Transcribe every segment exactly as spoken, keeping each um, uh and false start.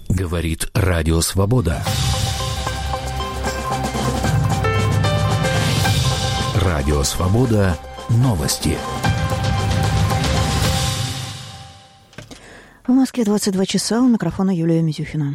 Говорит Радио Свобода. Радио Свобода. Новости. В Москве двадцать два часа. У микрофона Юлия Митюхина.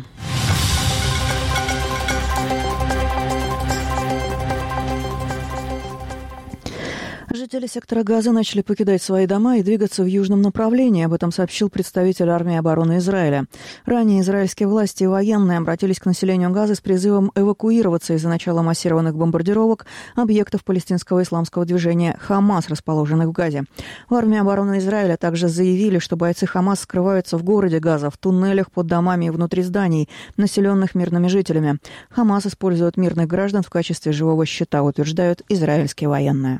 Жители сектора Газа начали покидать свои дома и двигаться в южном направлении. Об этом сообщил представитель армии обороны Израиля. Ранее израильские власти и военные обратились к населению Газа с призывом эвакуироваться из-за начала массированных бомбардировок объектов палестинского исламского движения «Хамас», расположенных в Газе. В армии обороны Израиля также заявили, что бойцы «Хамас» скрываются в городе Газа, в туннелях под домами и внутри зданий, населенных мирными жителями. «Хамас» использует мирных граждан в качестве живого щита, утверждают израильские военные.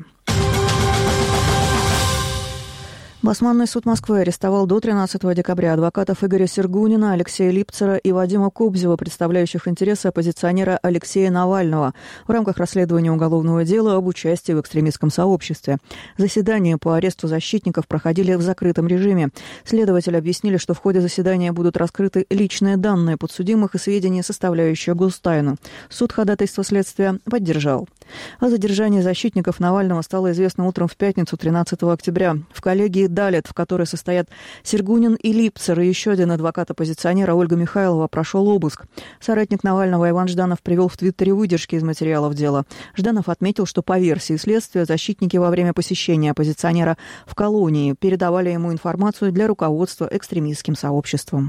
Басманный суд Москвы арестовал до тринадцатого декабря адвокатов Игоря Сергунина, Алексея Липцера и Вадима Кобзева, представляющих интересы оппозиционера Алексея Навального, в рамках расследования уголовного дела об участии в экстремистском сообществе. Заседания по аресту защитников проходили в закрытом режиме. Следователи объяснили, что в ходе заседания будут раскрыты личные данные подсудимых и сведения, составляющие гостайну. Суд ходатайство следствия поддержал. О задержании защитников Навального стало известно утром в пятницу, тринадцатого октября. В коллегии «Далет», в которой состоят Сергунин и Липцер, и еще один адвокат-оппозиционера Ольга Михайлова, прошел обыск. Соратник Навального Иван Жданов привел в Твиттере выдержки из материалов дела. Жданов отметил, что по версии следствия защитники во время посещения оппозиционера в колонии передавали ему информацию для руководства экстремистским сообществом.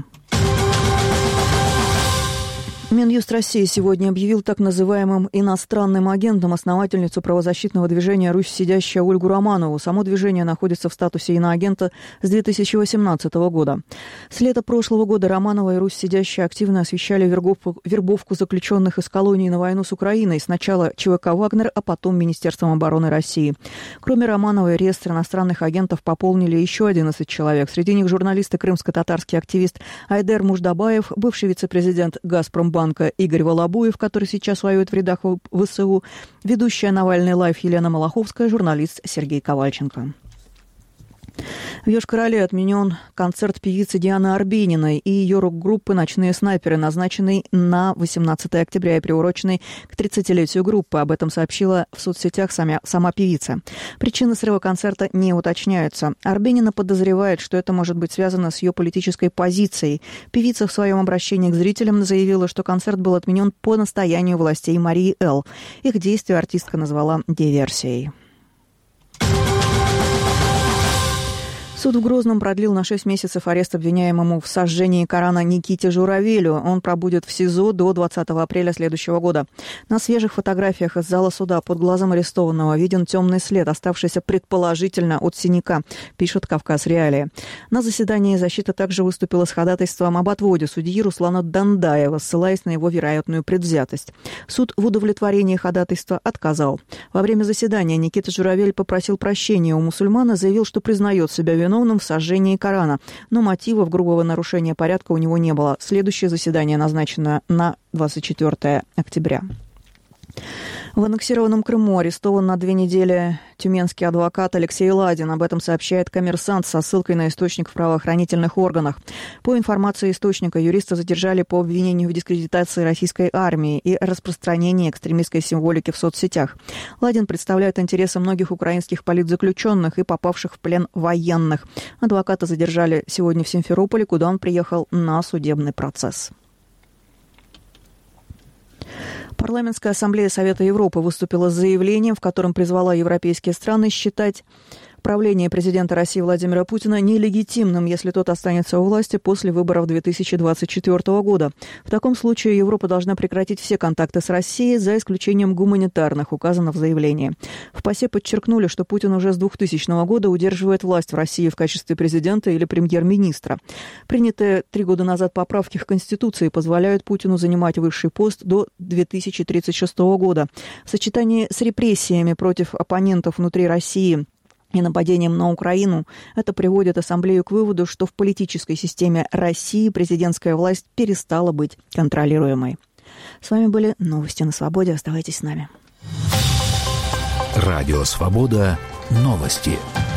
Минюст России сегодня объявил так называемым иностранным агентом основательницу правозащитного движения «Русь сидящая» Ольгу Романову. Само движение находится в статусе иноагента с две тысячи восемнадцатого года. С лета прошлого года Романова и «Русь сидящая» активно освещали вербовку, вербовку заключенных из колонии на войну с Украиной. Сначала ЧВК «Вагнер», а потом Министерством обороны России. Кроме Романовой, реестр иностранных агентов пополнили еще одиннадцать человек. Среди них журналист и крымско-татарский активист Айдер Муждабаев, бывший вице-президент «Газпромбанка» Игорь Волобуев, который сейчас воюет в рядах ВСУ, ведущая «Навальный лайв» Елена Малаховская, журналист Сергей Ковальченко. В Йошкар-Оле отменен концерт певицы Дианы Арбениной и ее рок-группы «Ночные снайперы», назначенный на восемнадцатого октября и приуроченный к тридцатилетию группы. Об этом сообщила в соцсетях сама, сама певица. Причины срыва концерта не уточняются. Арбенина подозревает, что это может быть связано с ее политической позицией. Певица в своем обращении к зрителям заявила, что концерт был отменен по настоянию властей Марии Эл. Их действия артистка назвала диверсией. Суд в Грозном продлил на шесть месяцев арест обвиняемому в сожжении Корана Никите Журавелю. Он пробудет в СИЗО до двадцатого апреля следующего года. На свежих фотографиях из зала суда под глазом арестованного виден темный след, оставшийся предположительно от синяка, пишет «Кавказ Реалии». На заседании защита также выступила с ходатайством об отводе судьи Руслана Дандаева, ссылаясь на его вероятную предвзятость. Суд в удовлетворении ходатайства отказал. Во время заседания Никита Журавель попросил прощения у мусульман и заявил, что признает себя виновным виновным в сожжении Корана, но мотивов грубого нарушения порядка у него не было. Следующее заседание назначено на двадцать четвёртого октября. В аннексированном Крыму арестован на две недели тюменский адвокат Алексей Ладин. Об этом сообщает «Коммерсант» со ссылкой на источник в правоохранительных органах. По информации источника, юриста задержали по обвинению в дискредитации российской армии и распространении экстремистской символики в соцсетях. Ладин представляет интересы многих украинских политзаключенных и попавших в плен военных. Адвоката задержали сегодня в Симферополе, куда он приехал на судебный процесс. Парламентская ассамблея Совета Европы выступила с заявлением, в котором призвала европейские страны считать правление президента России Владимира Путина нелегитимным, если тот останется у власти после выборов две тысячи двадцать четвёртого года. В таком случае Европа должна прекратить все контакты с Россией, за исключением гуманитарных, указано в заявлении. В ПАСЕ подчеркнули, что Путин уже с двухтысячного года удерживает власть в России в качестве президента или премьер-министра. Принятые три года назад поправки к Конституции позволяют Путину занимать высший пост до две тысячи тридцать шестого года. В сочетании с репрессиями против оппонентов внутри России и нападением на Украину, это приводит Ассамблею к выводу, что в политической системе России президентская власть перестала быть контролируемой. С вами были новости на Свободе. Оставайтесь с нами. Радио Свобода. Новости.